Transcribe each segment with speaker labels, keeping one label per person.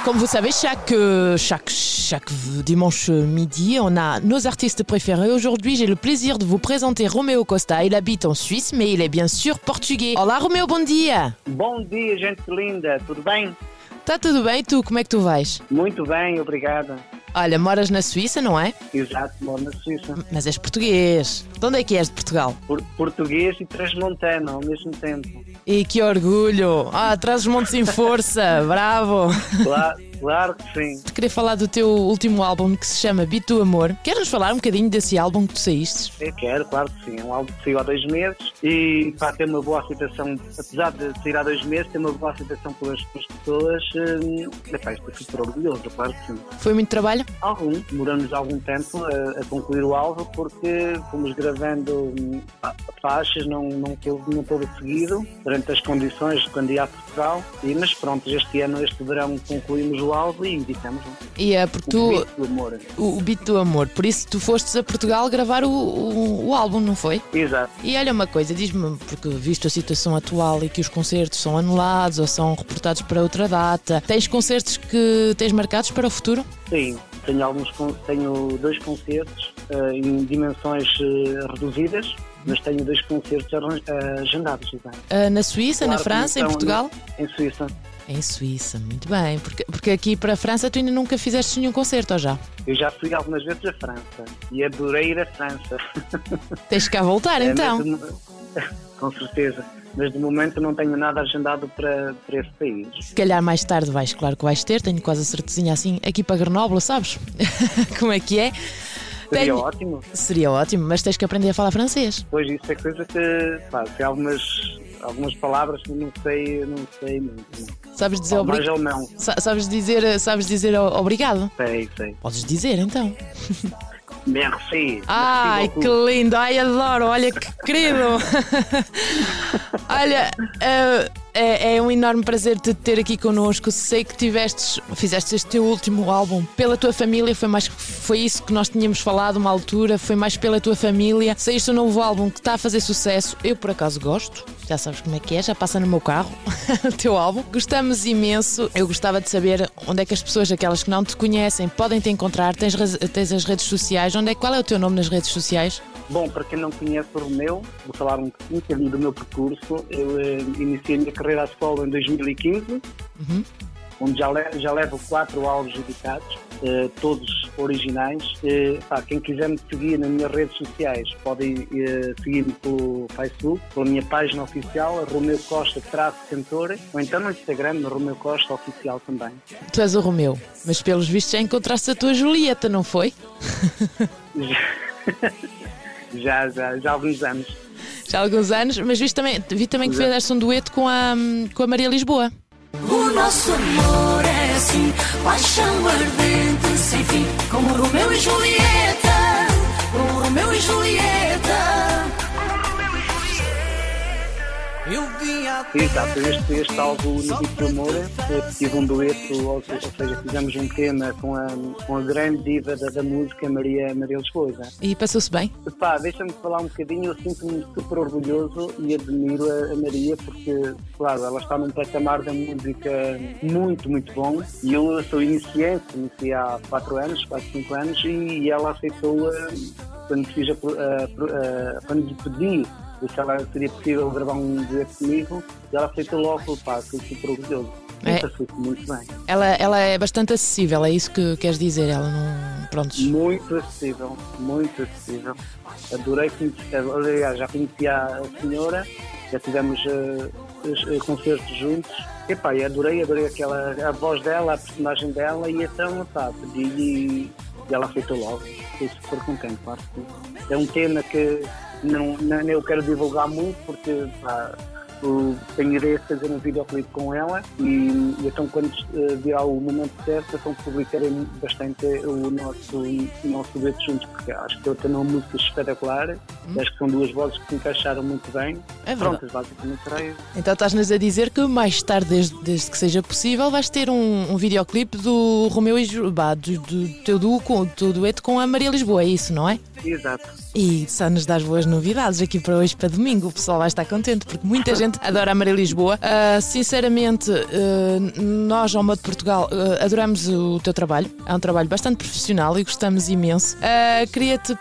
Speaker 1: Comme vous savez, chaque dimanche midi, on a nos artistes préférés. Aujourd'hui, j'ai le plaisir de vous présenter Romeu Costa. Il habite en Suisse, mais il est bien sûr portugais. Olá, Romeu, bom dia!
Speaker 2: Bom dia, gente linda. Tudo bem?
Speaker 1: Tá tudo bem? E tu, como é que tu vais?
Speaker 2: Muito bem, obrigada.
Speaker 1: Olha, moras na Suíça, não é?
Speaker 2: Exato, moro na Suíça.
Speaker 1: Mas és português. De onde é que és de Portugal?
Speaker 2: Português e transmontano ao mesmo tempo.
Speaker 1: E que orgulho! Traz os montes em força, bravo!
Speaker 2: Claro que sim.
Speaker 1: Te queria falar do teu último álbum que se chama Beat do Amor. Queres falar um bocadinho desse álbum que tu saíste?
Speaker 2: Eu quero, claro que sim. É um álbum que saiu há 2 meses e tem uma boa aceitação, apesar de sair há 2 meses, tem uma boa aceitação pelas pessoas. Estou super orgulhoso, claro que sim.
Speaker 1: Foi muito trabalho?
Speaker 2: Demoramos algum tempo a concluir o álbum porque fomos gravando faixas, não todo seguido, durante as condições de quando ia a Portugal. Mas pronto, este verão concluímos o álbum e editamos.
Speaker 1: E é porque tu...
Speaker 2: O Beat do Amor.
Speaker 1: O Beat do Amor. Por isso tu fostes a Portugal gravar o álbum, não foi?
Speaker 2: Exato.
Speaker 1: E olha uma coisa, diz-me, porque visto a situação atual e que os concertos são anulados ou são reportados para outra data, tens concertos que tens marcados para o futuro?
Speaker 2: Sim, tenho 2 concertos em dimensões reduzidas, mas tenho 2 concertos agendados.
Speaker 1: Na Suíça, claro, na França, em Portugal?
Speaker 2: Em Suíça.
Speaker 1: Em Suíça, muito bem. Porque aqui para a França tu ainda nunca fizeste nenhum concerto, ou já?
Speaker 2: Eu já fui algumas vezes à França e adorei ir à França.
Speaker 1: Tens que cá voltar então.
Speaker 2: Com certeza. Mas de momento não tenho nada agendado para esse país.
Speaker 1: Se calhar mais tarde vais, claro que vais ter, tenho quase a certezinha assim, aqui para Grenoble, sabes? Como é que é?
Speaker 2: Seria ótimo.
Speaker 1: Seria ótimo, mas tens que aprender a falar francês.
Speaker 2: Pois isso é coisa que, tem algumas palavras que não sei muito.
Speaker 1: Sabes dizer
Speaker 2: obrigado? Não.
Speaker 1: Sabes dizer obrigado?
Speaker 2: Sei.
Speaker 1: Podes dizer então.
Speaker 2: Merci.
Speaker 1: Ai, que lindo, ai, adoro, olha que querido. Olha, é um enorme prazer te ter aqui connosco. Sei que fizeste este teu último álbum pela tua família, foi isso que nós tínhamos falado uma altura, foi mais pela tua família. Saíste um novo álbum que está a fazer sucesso, eu por acaso gosto, já sabes como é que é, já passa no meu carro o teu álbum. Gostamos imenso, eu gostava de saber onde é que as pessoas, aquelas que não te conhecem, podem te encontrar, tens as redes sociais, qual é o teu nome nas redes sociais?
Speaker 2: Bom, para quem não conhece o Romeu, vou falar um bocadinho do meu percurso. Eu iniciei a minha carreira à escola em 2015, onde já levo 4 álbuns editados, todos originais. Quem quiser me seguir nas minhas redes sociais, podem seguir-me pelo Facebook, pela minha página oficial, Romeu Costa _cantor, ou então no Instagram, Romeu Costa Oficial também.
Speaker 1: Tu és o Romeu, mas pelos vistos já encontraste a tua Julieta, não foi?
Speaker 2: Já há alguns anos.
Speaker 1: Já há alguns anos, mas vi também que fizeste um dueto com a Maria Lisboa.
Speaker 3: O nosso amor é assim, paixão ardente, sem fim, como Romeu e Julieta, como Romeu e Julieta.
Speaker 2: Exato, este álbum no Beat do Amor tive um dueto, ou seja, fizemos um tema com a grande diva da música, Maria Lisboa.
Speaker 1: E passou-se bem?
Speaker 2: Deixa-me falar um bocadinho, eu sinto-me super orgulhoso e admiro a Maria porque, claro, ela está num patamar da música muito, muito bom e eu sou iniciei há 4 anos, 5 anos e ela aceitou quando lhe pedi se ela seria possível gravar um dueto comigo e ela aceitou logo, fui super orgulhoso. Foi muito bem.
Speaker 1: Ela é bastante acessível, é isso que queres dizer? Ela não... Prontos.
Speaker 2: Muito acessível. Adorei conhecer, aliás, já conheci a senhora, já tivemos concertos juntos. E adorei a voz dela, a personagem dela e então, pedi e ela aceitou logo. Fiquei super contente, claro. É um tema que não eu quero divulgar muito porque tenho ideia de fazer um videoclipe com ela e então quando virá o momento certo então publicarei bastante o nosso dueto juntos, porque acho que eu tenho uma música espetacular, acho que são 2 vozes que se encaixaram muito bem. Pronto, basicamente será isso.
Speaker 1: Então estás-nos a dizer que mais tarde, desde que seja possível, vais ter um videoclipe do Romeu e do teu dueto com a Maria Lisboa, é isso, não é?
Speaker 2: Exato.
Speaker 1: E só nos dás boas novidades aqui para hoje, para domingo. O pessoal vai estar contente porque muita gente adora a Maria Lisboa. Sinceramente, nós ao Modo Portugal adoramos o teu trabalho. É um trabalho bastante profissional e gostamos imenso. Queria-te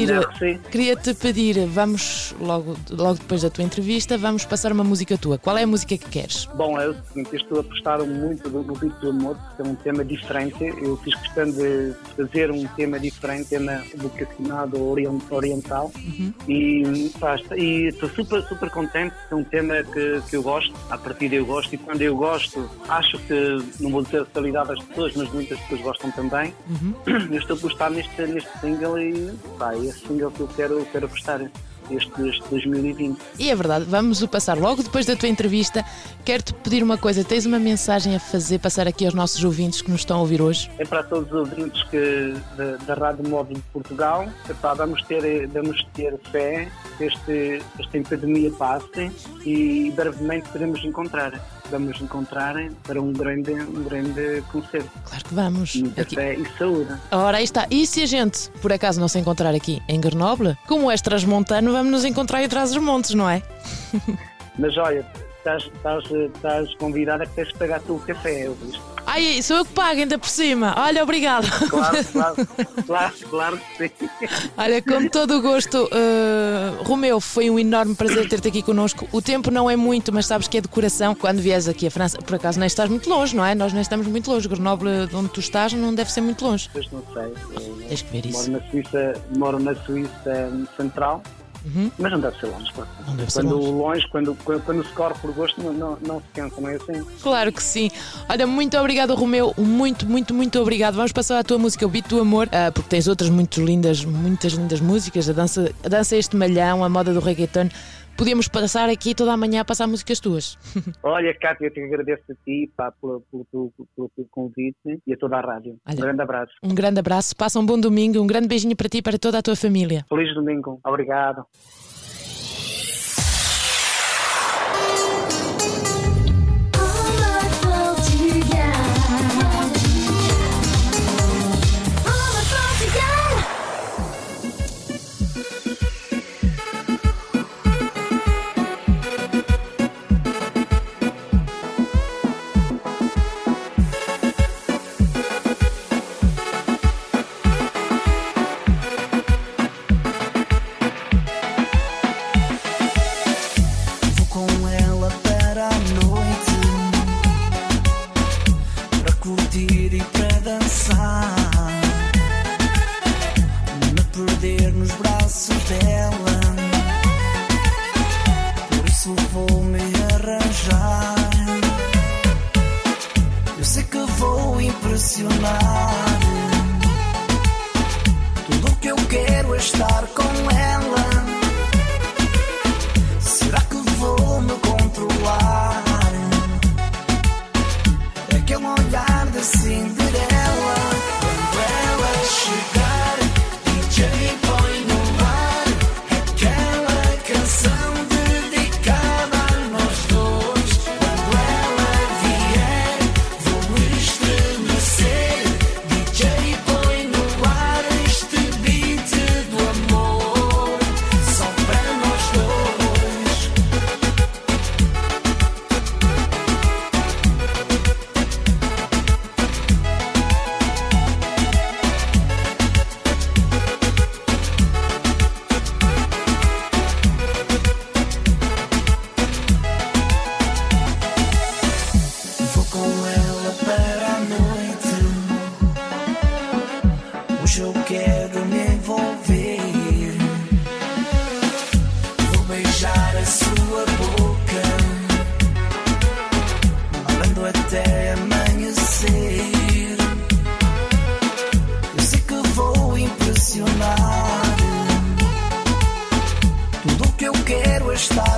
Speaker 1: pedir, vamos logo depois da tua entrevista, vamos passar uma música tua. Qual é a música que queres?
Speaker 2: Bom, é o seguinte, eu estou a gostar muito do Beat do Amor, porque é um tema diferente. Eu fiz questão de fazer um tema diferente, tema vocacionado oriental. E estou super contente. É um tema que eu gosto, à partida eu gosto, e quando eu gosto, acho que, não vou dizer a totalidade das pessoas, mas muitas pessoas gostam também. Eu estou a gostar neste single e é esse single que eu quero gostar. Este 2020.
Speaker 1: E é verdade, vamos o passar logo depois da tua entrevista. Quero-te pedir uma coisa, tens uma mensagem a passar aqui aos nossos ouvintes que nos estão a ouvir hoje?
Speaker 2: É para todos os ouvintes da Rádio Móvel de Portugal. Vamos ter fé que esta epidemia passe e brevemente podemos encontrar. Vamos encontrar para um grande concerto.
Speaker 1: Claro que vamos.
Speaker 2: Muita fé e saúde.
Speaker 1: Ora, aí está. E se a gente, por acaso, não se encontrar aqui em Grenoble, como és transmontano, vamos nos encontrar aí atrás dos montes, não é?
Speaker 2: Mas olha, estás convidada a que tens de pagar tu o café, eu visto.
Speaker 1: Ai, sou eu que pago ainda por cima. Olha, obrigado.
Speaker 2: Claro que sim.
Speaker 1: Olha, com todo o gosto, Romeu, foi um enorme prazer ter-te aqui connosco. O tempo não é muito, mas sabes que é de coração. Quando vieres aqui à França, por acaso nem estás muito longe, não é? Nós nem estamos muito longe. Grenoble, de onde tu estás, não deve ser muito longe.
Speaker 2: Pois não sei.
Speaker 1: Tens que ver isso.
Speaker 2: Moro na Suíça Central. Mas não deve ser longe, claro.
Speaker 1: Não deve ser longe.
Speaker 2: Quando se corre por gosto, não se cansa, não é assim?
Speaker 1: Claro que sim. Olha, muito obrigado, Romeu. Muito obrigado. Vamos passar à tua música, o Beat do Amor, porque tens outras muitas lindas músicas. A dança este malhão, a moda do reggaeton. Podíamos passar aqui toda a manhã a passar músicas tuas.
Speaker 2: Olha, Cátia, eu te agradeço a ti pelo teu convite e a toda a rádio.
Speaker 1: Olha,
Speaker 2: um grande abraço.
Speaker 1: Um grande abraço, passa um bom domingo, um grande beijinho para ti e para toda a tua família.
Speaker 2: Feliz domingo, obrigado.
Speaker 3: Tudo o que eu quero é estar com ela. Será que vou me controlar? É aquele olhar de Cinderela. Quando ela chegar, DJ põe no ar aquela canção dedicada a nós dois. Quando ela vier, vou estremecer. DJ põe no ar este beat do amor, só para nós dois. Vou com ela para a noite. Hoje eu quero me envolver. Vou beijar a sua boca, falando até amanhecer. Eu sei que vou impressionar. Tudo o que eu quero é estar